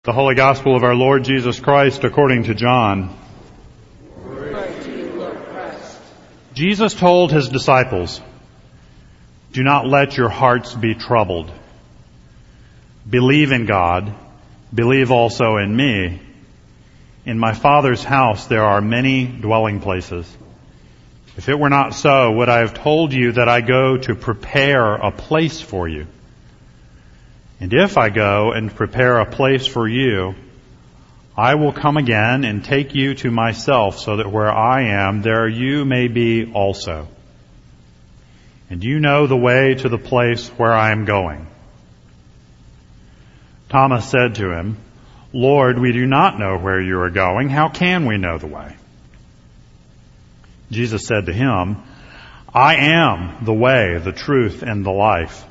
The Holy Gospel of our Lord Jesus Christ according to John. Glory to you, Lord Christ. Jesus told his disciples, "Do not let your hearts be troubled. Believe in God. Believe also in me. In my Father's house there are many dwelling places. If it were not so, would I have told you that I go to prepare a place for you? And if I go and prepare a place for you, I will come again and take you to myself, so that where I am, there you may be also. And you know the way to the place where I am going." Thomas said to him, "Lord, we do not know where you are going. How can we know the way?" Jesus said to him, "I am the way, the truth, and the life.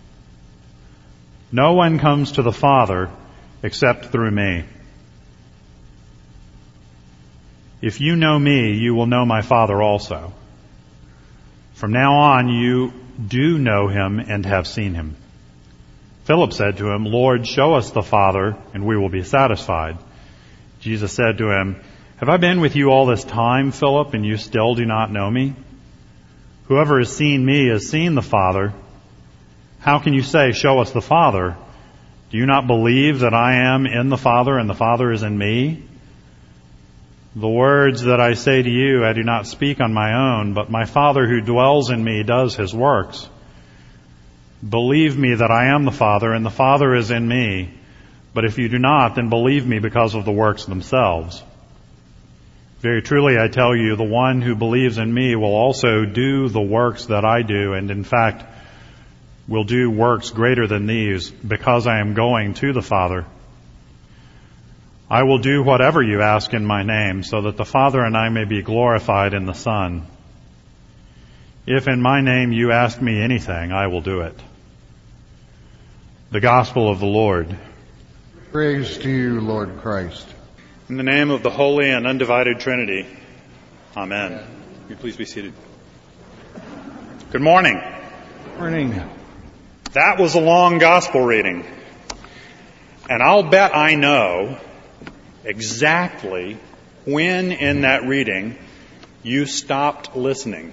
No one comes to the Father except through me. If you know me, you will know my Father also. From now on, you do know him and have seen him." Philip said to him, "Lord, show us the Father, and we will be satisfied." Jesus said to him, "Have I been with you all this time, Philip, and you still do not know me? Whoever has seen me has seen the Father. How can you say, 'Show us the Father'? Do you not believe that I am in the Father and the Father is in me? The words that I say to you, I do not speak on my own, but my Father who dwells in me does his works. Believe me that I am the Father and the Father is in me. But if you do not, then believe me because of the works themselves. Very truly I tell you, the one who believes in me will also do the works that I do, and in fact will do works greater than these, because I am going to the Father. I will do whatever you ask in my name, so that the Father and I may be glorified in the Son. If in my name you ask me anything, I will do it." The Gospel of the Lord. Praise to you, Lord Christ. In the name of the Holy and Undivided Trinity. Amen. Will you please be seated? Good morning. Morning. That was a long gospel reading. And I'll bet I know exactly when in that reading you stopped listening.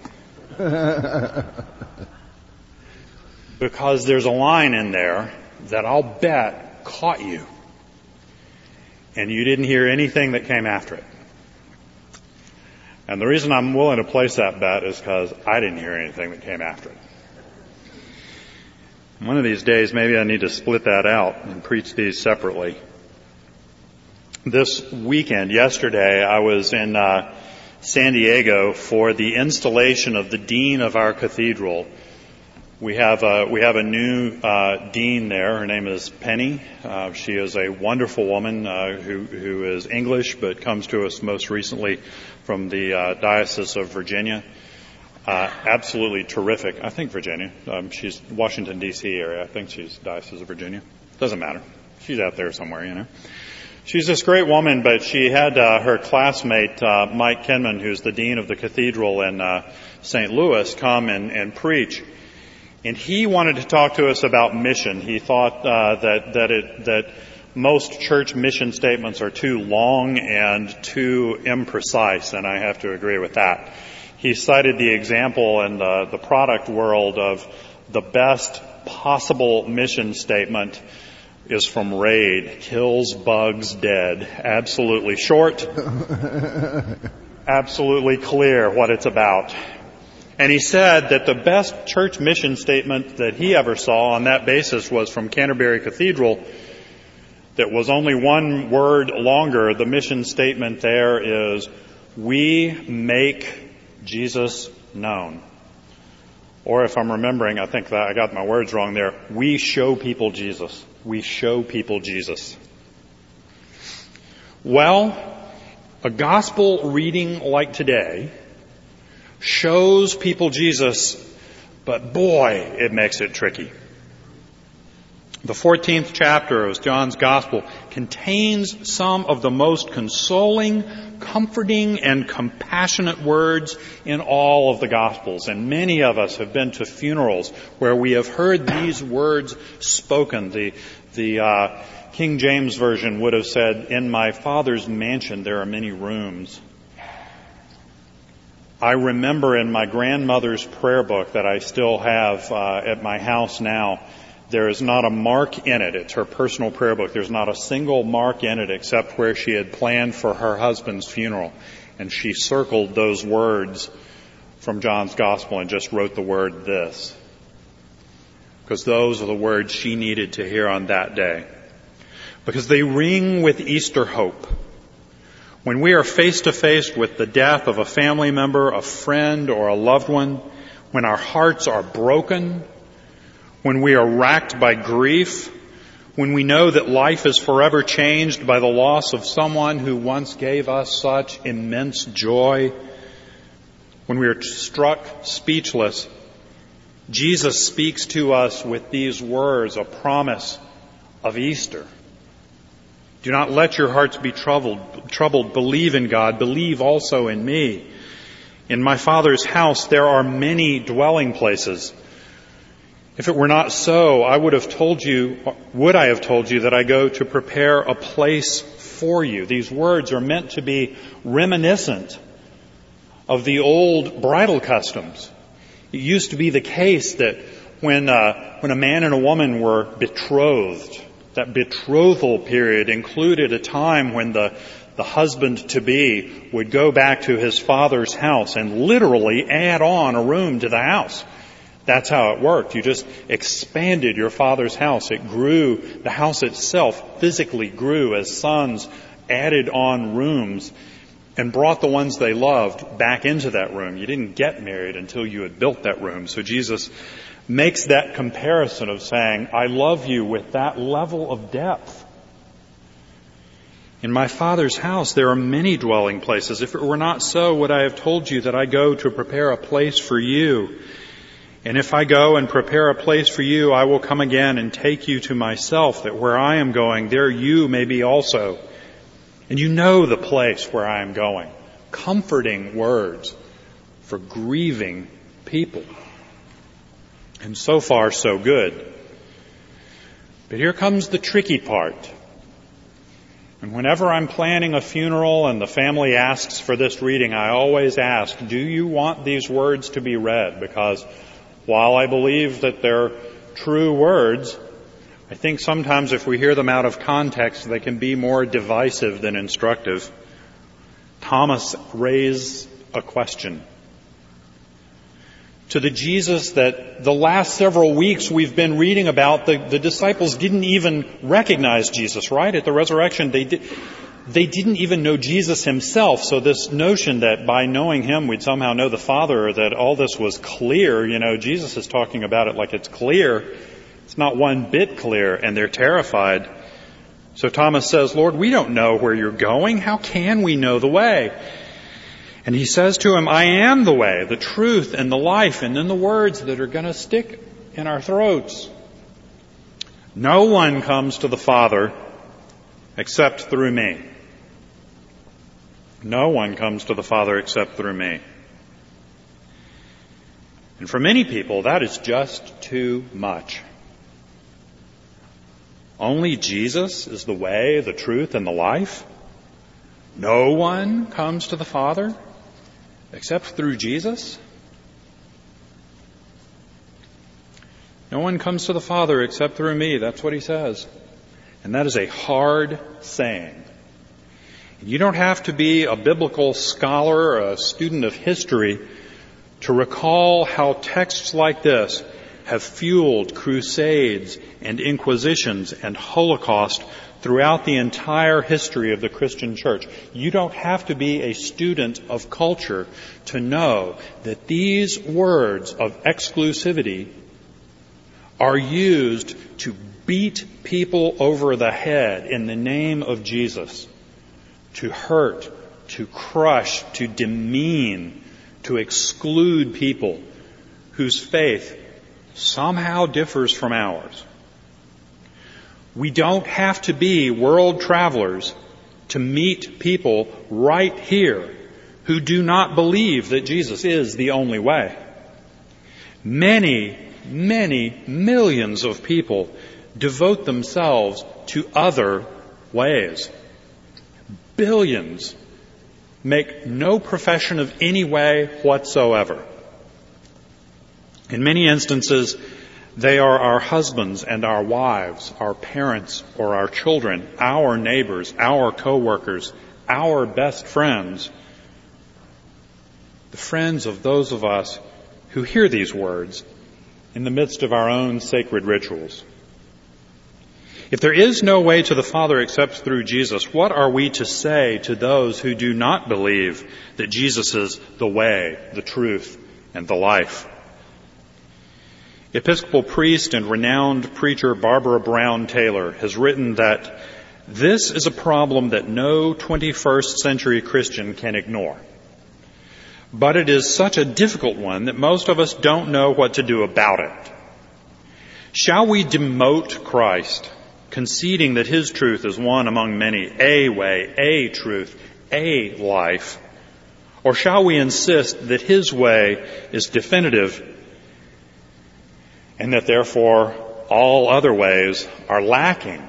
Because there's a line in there that I'll bet caught you. And you didn't hear anything that came after it. And the reason I'm willing to place that bet is because I didn't hear anything that came after it. One of these days, maybe I need to split that out and preach these separately. This weekend, yesterday, I was in San Diego for the installation of the dean of our cathedral. We have a new dean there. Her name is Penny. She is a wonderful woman who is English, but comes to us most recently from the Diocese of Virginia. Absolutely terrific. I think Virginia. She's Washington, D.C. area. I think she's Diocese of Virginia. Doesn't matter. She's out there somewhere, you know. She's this great woman, but she had her classmate, Mike Kenman, who's the dean of the cathedral in St. Louis, come and preach. And he wanted to talk to us about mission. He thought that most church mission statements are too long and too imprecise, and I have to agree with that. He cited the example in the product world of the best possible mission statement is from Raid. Kills bugs dead. Absolutely short. Absolutely clear what it's about. And he said that the best church mission statement that he ever saw on that basis was from Canterbury Cathedral, that was only one word longer. The mission statement there is, "We make Jesus known." Or if I'm remembering, I think that I got my words wrong there, "We show people Jesus." We show people Jesus. Well, a gospel reading like today shows people Jesus, but boy, it makes it tricky. The 14th chapter of John's Gospel contains some of the most consoling, comforting, and compassionate words in all of the Gospels. And many of us have been to funerals where we have heard these words spoken. The King James Version would have said, "In my Father's mansion there are many rooms." I remember in my grandmother's prayer book that I still have at my house now, there is not a mark in it. It's her personal prayer book. There's not a single mark in it except where she had planned for her husband's funeral. And she circled those words from John's Gospel and just wrote the word "this." Because those are the words she needed to hear on that day. Because they ring with Easter hope. When we are face to face with the death of a family member, a friend, or a loved one, when our hearts are broken, when we are racked by grief, when we know that life is forever changed by the loss of someone who once gave us such immense joy, when we are struck speechless, Jesus speaks to us with these words, a promise of Easter. Do not let your hearts be troubled. Believe in God. Believe also in me. In my Father's house there are many dwelling places. If it were not so, would I have told you that I go to prepare a place for you? These words are meant to be reminiscent of the old bridal customs. It used to be the case that when a man and a woman were betrothed, that betrothal period included a time when the husband-to-be would go back to his father's house and literally add on a room to the house. That's how it worked. You just expanded your father's house. It grew. The house itself physically grew as sons added on rooms and brought the ones they loved back into that room. You didn't get married until you had built that room. So Jesus makes that comparison of saying, I love you with that level of depth. In my Father's house there are many dwelling places. If it were not so, would I have told you that I go to prepare a place for you? And if I go and prepare a place for you, I will come again and take you to myself, that where I am going, there you may be also. And you know the place where I am going. Comforting words for grieving people. And so far, so good. But here comes the tricky part. And whenever I'm planning a funeral and the family asks for this reading, I always ask, do you want these words to be read? Because while I believe that they're true words, I think sometimes if we hear them out of context, they can be more divisive than instructive. Thomas raised a question to the Jesus that the last several weeks we've been reading about. The disciples didn't even recognize Jesus, right? At the resurrection, they didn't even know Jesus himself. So this notion that by knowing him we'd somehow know the Father, or that all this was clear, Jesus is talking about it like it's clear. It's not one bit clear, and they're terrified. So Thomas says, Lord, we don't know where you're going. How can we know the way? And he says to him, I am the way, the truth, and the life. And then the words that are going to stick in our throats. No one comes to the Father except through me. No one comes to the Father except through me. And for many people, that is just too much. Only Jesus is the way, the truth, and the life. No one comes to the Father except through Jesus. No one comes to the Father except through me. That's what he says. And that is a hard saying. You don't have to be a biblical scholar or a student of history to recall how texts like this have fueled crusades and inquisitions and Holocaust throughout the entire history of the Christian church. You don't have to be a student of culture to know that these words of exclusivity are used to beat people over the head in the name of Jesus, to hurt, to crush, to demean, to exclude people whose faith somehow differs from ours. We don't have to be world travelers to meet people right here who do not believe that Jesus is the only way. Many, many millions of people devote themselves to other ways. Billions make no profession of any way whatsoever. In many instances, they are our husbands and our wives, our parents or our children, our neighbors, our co-workers, our best friends, the friends of those of us who hear these words in the midst of our own sacred rituals. If there is no way to the Father except through Jesus, what are we to say to those who do not believe that Jesus is the way, the truth, and the life? Episcopal priest and renowned preacher Barbara Brown Taylor has written that this is a problem that no 21st century Christian can ignore. But it is such a difficult one that most of us don't know what to do about it. Shall we demote Christ, conceding that his truth is one among many, a way, a truth, a life? Or shall we insist that his way is definitive and that therefore all other ways are lacking?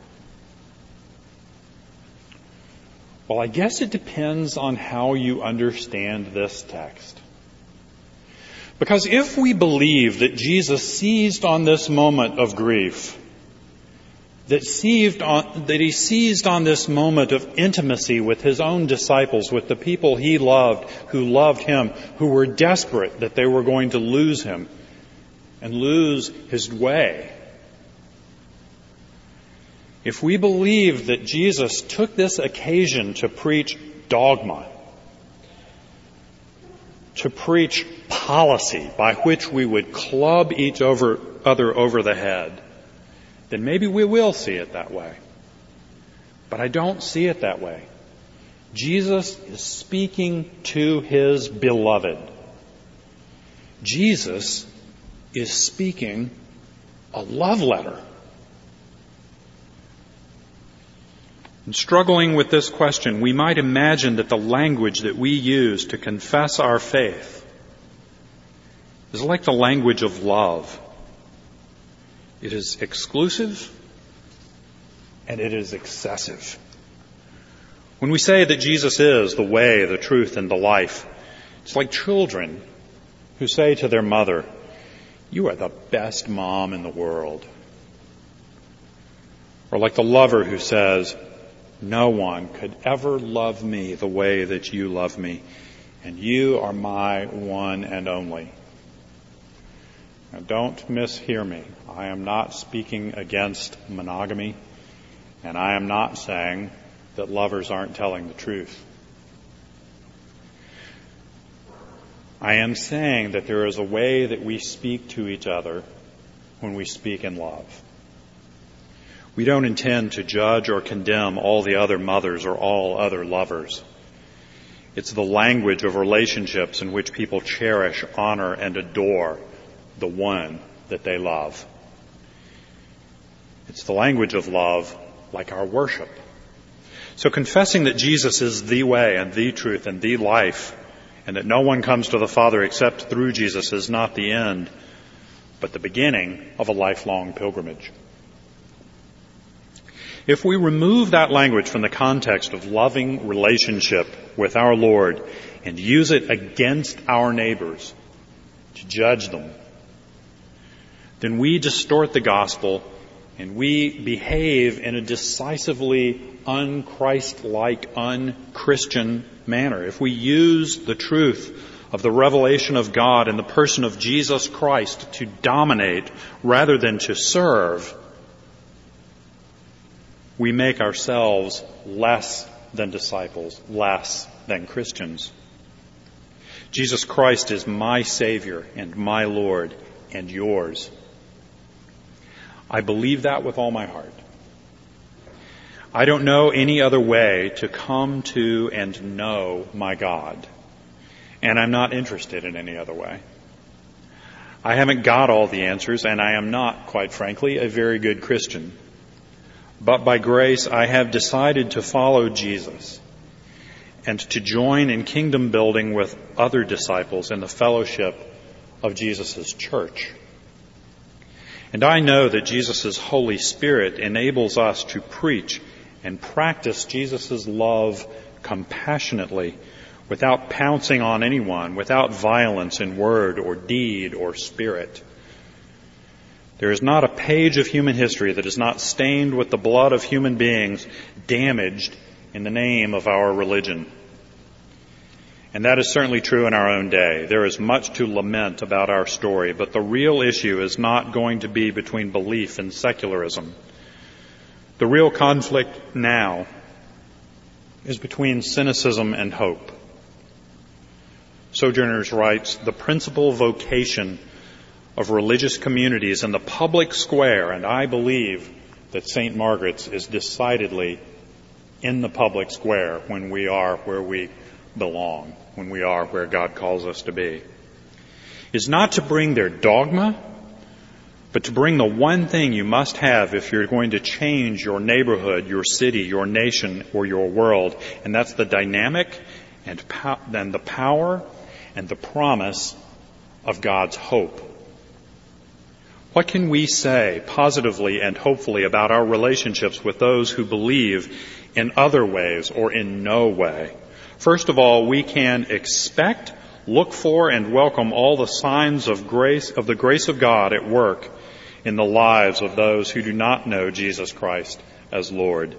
Well, I guess it depends on how you understand this text. Because if we believe that Jesus seized on this moment of grief, that he seized on this moment of intimacy with his own disciples, with the people he loved, who loved him, who were desperate that they were going to lose him and lose his way. If we believe that Jesus took this occasion to preach dogma, to preach policy by which we would club each other over the head, then maybe we will see it that way. But I don't see it that way. Jesus is speaking to his beloved. Jesus is speaking a love letter. In struggling with this question, we might imagine that the language that we use to confess our faith is like the language of love. It is exclusive and it is excessive. When we say that Jesus is the way, the truth, and the life, it's like children who say to their mother, "You are the best mom in the world." Or like the lover who says, "No one could ever love me the way that you love me, and you are my one and only." Now, don't mishear me. I am not speaking against monogamy, and I am not saying that lovers aren't telling the truth. I am saying that there is a way that we speak to each other when we speak in love. We don't intend to judge or condemn all the other mothers or all other lovers. It's the language of relationships in which people cherish, honor, and adore the one that they love. It's the language of love like our worship. So confessing that Jesus is the way and the truth and the life, and that no one comes to the Father except through Jesus, is not the end, but the beginning of a lifelong pilgrimage. If we remove that language from the context of loving relationship with our Lord and use it against our neighbors to judge them, then we distort the gospel and we behave in a decisively un-Christ-like, un-Christian manner. If we use the truth of the revelation of God in the person of Jesus Christ to dominate rather than to serve, we make ourselves less than disciples, less than Christians. Jesus Christ is my Savior and my Lord and yours. I believe that with all my heart. I don't know any other way to come to and know my God, and I'm not interested in any other way. I haven't got all the answers, and I am not, quite frankly, a very good Christian. But by grace, I have decided to follow Jesus and to join in kingdom building with other disciples in the fellowship of Jesus' church. And I know that Jesus' Holy Spirit enables us to preach and practice Jesus' love compassionately, without pouncing on anyone, without violence in word or deed or spirit. There is not a page of human history that is not stained with the blood of human beings damaged in the name of our religion. And that is certainly true in our own day. There is much to lament about our story, but the real issue is not going to be between belief and secularism. The real conflict now is between cynicism and hope. Sojourners writes, the principal vocation of religious communities in the public square, and I believe that St. Margaret's is decidedly in the public square when we are where we belong, when we are where God calls us to be, is not to bring their dogma, but to bring the one thing you must have if you're going to change your neighborhood, your city, your nation, or your world, and that's the dynamic and the power and the promise of God's hope. What can we say positively and hopefully about our relationships with those who believe in other ways or in no way? First of all, we can expect, look for, and welcome all the signs of grace, of the grace of God at work in the lives of those who do not know Jesus Christ as Lord.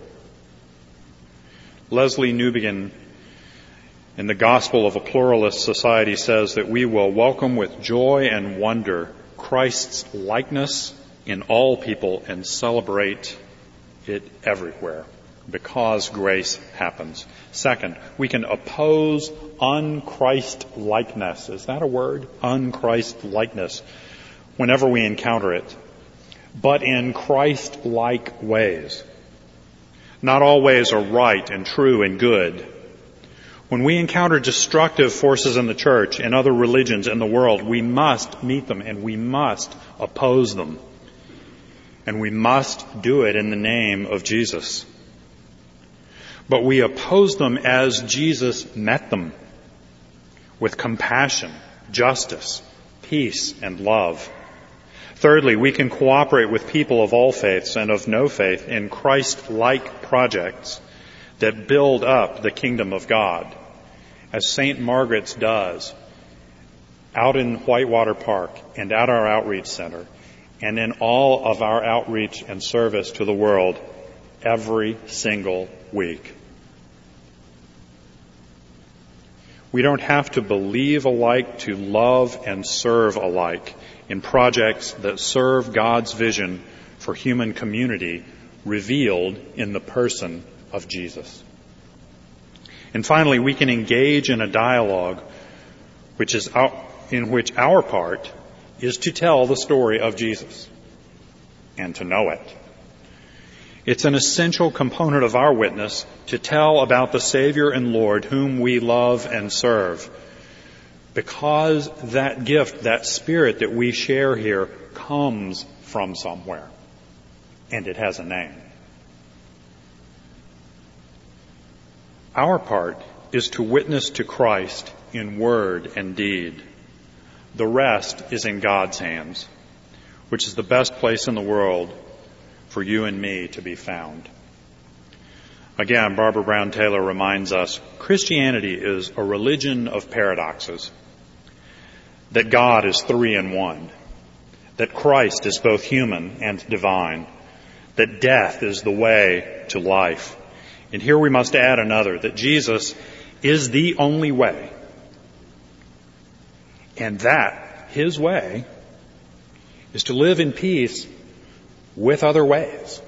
Leslie Newbigin, in the Gospel of a Pluralist Society, says that we will welcome with joy and wonder Christ's likeness in all people and celebrate it everywhere, because grace happens. Second, we can oppose un-Christ-likeness. Is that a word? Un-Christ-likeness. Whenever we encounter it. But in Christ-like ways. Not all ways are right and true and good. When we encounter destructive forces in the church and other religions in the world, we must meet them and we must oppose them. And we must do it in the name of Jesus. But we oppose them as Jesus met them, with compassion, justice, peace, and love. Thirdly, we can cooperate with people of all faiths and of no faith in Christ-like projects that build up the kingdom of God, as St. Margaret's does out in Whitewater Park and at our outreach center and in all of our outreach and service to the world every single week. We don't have to believe alike to love and serve alike in projects that serve God's vision for human community revealed in the person of Jesus. And finally, we can engage in a dialogue in which our part is to tell the story of Jesus and to know it. It's an essential component of our witness to tell about the Savior and Lord whom we love and serve, because that gift, that Spirit that we share here, comes from somewhere, and it has a name. Our part is to witness to Christ in word and deed. The rest is in God's hands, which is the best place in the world for you and me to be found. Again, Barbara Brown Taylor reminds us, Christianity is a religion of paradoxes. That God is three in one. That Christ is both human and divine. That death is the way to life. And here we must add another, that Jesus is the only way. And that His way is to live in peace with other ways.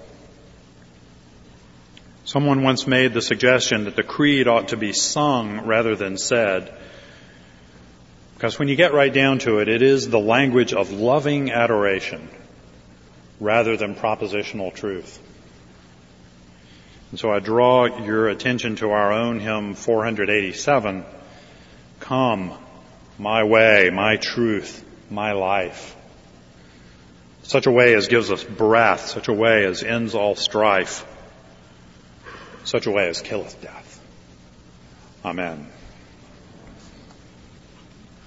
Someone once made the suggestion that the creed ought to be sung rather than said, because when you get right down to it, it is the language of loving adoration rather than propositional truth. And so I draw your attention to our own hymn 487, Come, my way, my truth, my life. Such a way as gives us breath, such a way as ends all strife, such a way as killeth death. Amen.